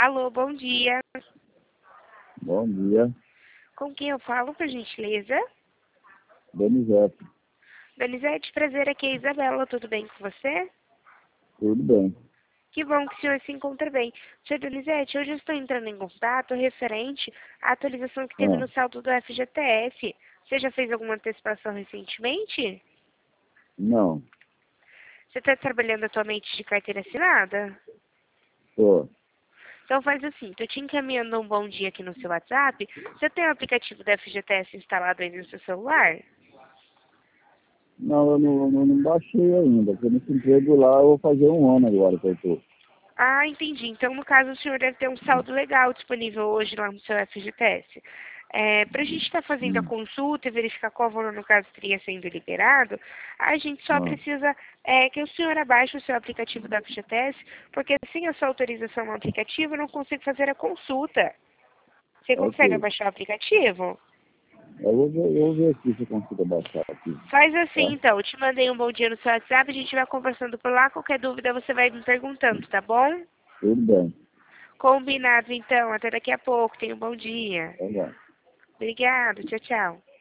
Alô, bom dia. Bom dia, Com quem eu falo, por gentileza? Donizete. Donizete, prazer, aqui é a Isabela, tudo bem com você? Tudo bem? Que bom que o senhor se encontra bem. Senhor Donizete, hoje eu estou entrando em contato referente à atualização que teve Ah, no saldo do FGTS. Você já fez alguma antecipação recentemente? não, Você está trabalhando atualmente de carteira assinada? tô. Então faz assim, estou te encaminhando um bom dia aqui no seu WhatsApp. Você tem o aplicativo da FGTS instalado aí no seu celular? Não, eu não baixei ainda, porque nesse emprego lá eu vou fazer um ano agora que eu tô. Ah, entendi. Então, no caso, o senhor deve ter um saldo legal disponível hoje lá no seu FGTS. Para a gente estar fazendo a Hum, consulta e verificar qual valor, no caso, estaria sendo liberado, a gente só ah, precisa que o senhor abaixe o seu aplicativo do FGTS, porque sem a sua autorização no aplicativo, eu não consigo fazer a consulta. Você consegue ok. abaixar o aplicativo? Eu vou ver aqui se eu consigo baixar aqui, Faz assim, tá? então. Eu te mandei um bom dia no seu WhatsApp, a gente vai conversando por lá. Qualquer dúvida, você vai me perguntando, tá bom? Tudo bem, Combinado, então. Até daqui a pouco. Tenha um bom dia. tá bom. Obrigada. Tchau, tchau.